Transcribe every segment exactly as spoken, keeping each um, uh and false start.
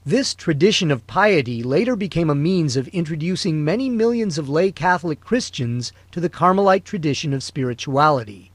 This tradition of piety later became a means of introducing many millions of lay Catholic Christians to the Carmelite tradition of spirituality.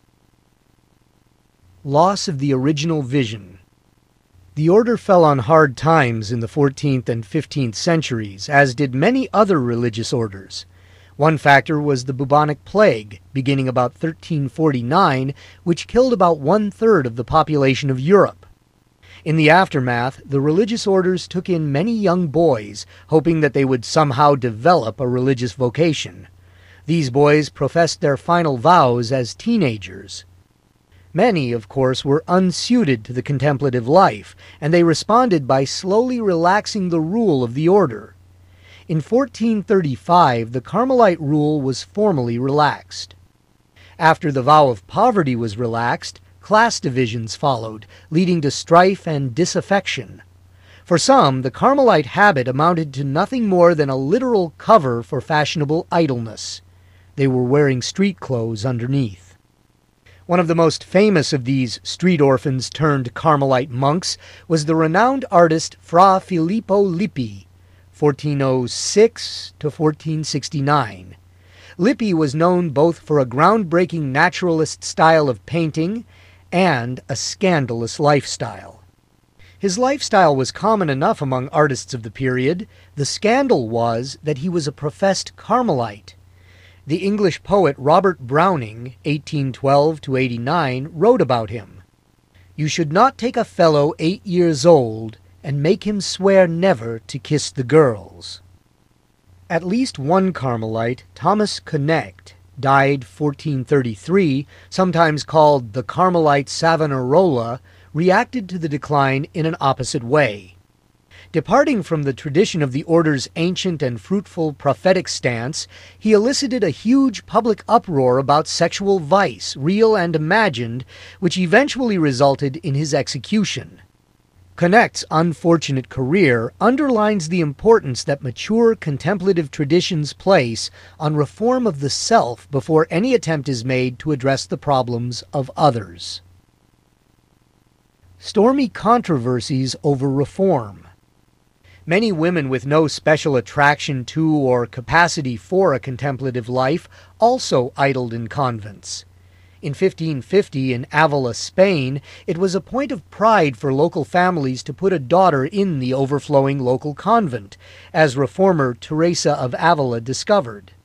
Loss of the original vision. The order fell on hard times in the fourteenth and fifteenth centuries, as did many other religious orders. One factor was the bubonic plague, beginning about thirteen forty-nine, which killed about one-third of the population of Europe. In the aftermath, the religious orders took in many young boys, hoping that they would somehow develop a religious vocation. These boys professed their final vows as teenagers. Many, of course, were unsuited to the contemplative life, and they responded by slowly relaxing the rule of the order. In fourteen thirty-five, the Carmelite rule was formally relaxed. After the vow of poverty was relaxed, class divisions followed, leading to strife and disaffection. For some, the Carmelite habit amounted to nothing more than a literal cover for fashionable idleness. They were wearing street clothes underneath. One of the most famous of these street orphans turned Carmelite monks was the renowned artist Fra Filippo Lippi, fourteen oh six to fourteen sixty-nine. Lippi was known both for a groundbreaking naturalist style of painting and a scandalous lifestyle. His lifestyle was common enough among artists of the period. The scandal was that he was a professed Carmelite. The English poet Robert Browning, eighteen twelve to eighty-nine, wrote about him. "You should not take a fellow eight years old and make him swear never to kiss the girls." At least one Carmelite, Thomas Connect, died fourteen thirty-three, sometimes called the Carmelite Savonarola, reacted to the decline in an opposite way. Departing from the tradition of the order's ancient and fruitful prophetic stance, he elicited a huge public uproar about sexual vice, real and imagined, which eventually resulted in his execution. Connect's unfortunate career underlines the importance that mature contemplative traditions place on reform of the self before any attempt is made to address the problems of others. Stormy controversies over reform. Many women with no special attraction to or capacity for a contemplative life also idled in convents. In fifteen fifty, in Avila, Spain, it was a point of pride for local families to put a daughter in the overflowing local convent, as reformer Teresa of Avila discovered.